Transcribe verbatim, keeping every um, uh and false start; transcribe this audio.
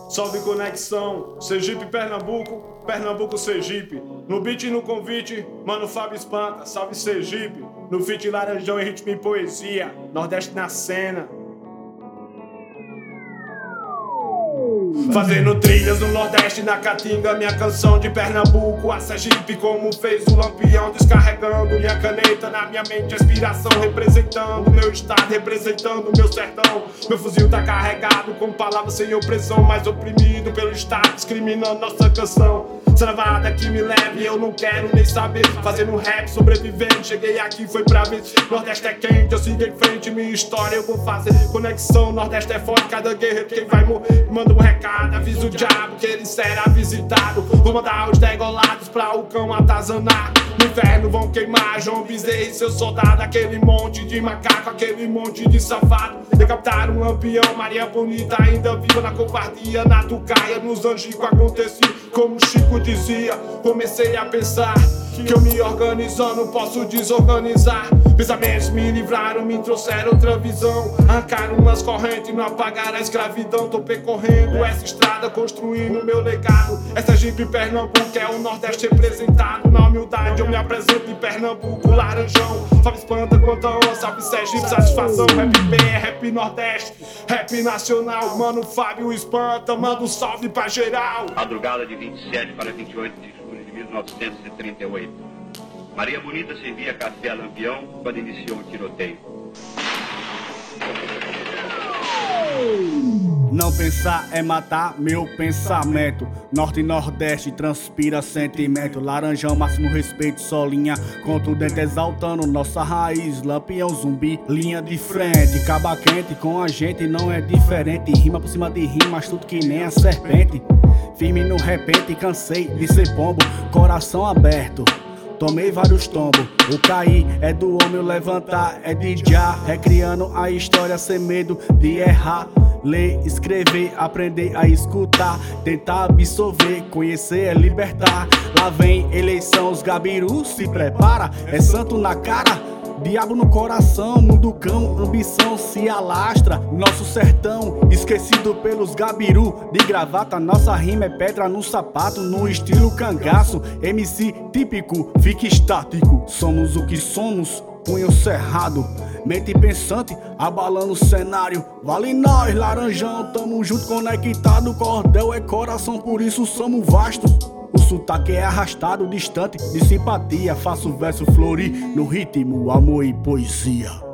Salve conexão, Sergipe, Pernambuco, Pernambuco, Sergipe. No beat e no convite, mano Fábio espanta. Salve Sergipe, no feat Laranjão em ritmo e poesia. Nordeste na cena. Fazendo trilhas no Nordeste, na Caatinga, minha canção de Pernambuco. A Sergipe como fez o Lampião, descarregando minha caneta na minha mente, inspiração representando meu estado, representando meu sertão. Meu fuzil tá carregado com palavras sem opressão, mais oprimido pelo estado, discriminando nossa canção. Travada que me leve, eu não quero nem saber. Fazendo rap, sobrevivendo, cheguei aqui foi pra ver. Nordeste é quente, eu sigo em frente, minha história eu vou fazer. Conexão, Nordeste é forte, cada guerreiro quem vai morrer. Manda um recado, avisa o diabo que ele será visitado. Vou mandar os degolados pra o cão atazanar. No inferno vão queimar João Bezerra e seu soldado. Aquele monte de macaco, aquele monte de safado. Decapitaram um lampião, Maria Bonita ainda viva na covardia. Na tucaia, nos angicos acontecia como Chico dizia. Comecei a pensar que eu me organizando posso desorganizar. Pensamentos me livraram, me trouxeram outra visão. Arrancaram umas correntes, não apagaram a escravidão. Tô percorrendo essa estrada, construindo meu legado. Essa Sergipe Pernambuco é o Nordeste representado. Na humildade eu me apresento em Pernambuco, Laranjão. Fábio espanta quanta honra, salve Sergipe, satisfação. Rap B, rap Nordeste, rap nacional. Mano Fábio espanta, manda um salve pra geral. Madrugada de vinte e sete para vinte e oito de julho de mil novecentos e trinta e oito. Maria Bonita servia café a Lampião quando iniciou o tiroteio. Não pensar é matar meu pensamento. Norte e Nordeste transpira sentimento. Laranjão, máximo respeito, só linha contundente, exaltando nossa raiz. Lampião, zumbi, linha de frente. Caba quente com a gente não é diferente. Rima por cima de rima, astuto que nem a serpente. Firme no repente, cansei de ser pombo. Coração aberto, tomei vários tombos. O cair é do homem, o levantar é de já. Recriando a história sem medo de errar. Ler, escrever, aprender a escutar. Tentar absorver, conhecer é libertar. Lá vem eleição, os gabirus se prepara. É santo na cara, diabo no coração. Mundo cão, ambição se alastra. Nosso sertão, esquecido pelos gabiru. De gravata, nossa rima é pedra no sapato. No estilo cangaço, M C típico, fique estático. Somos o que somos, punho cerrado. Mente pensante, abalando o cenário. Vale nós, Laranjão, tamo junto, conectado. Cordel é coração, por isso somos vastos. O sotaque é arrastado, distante de simpatia. Faço verso florir no ritmo, amor e poesia.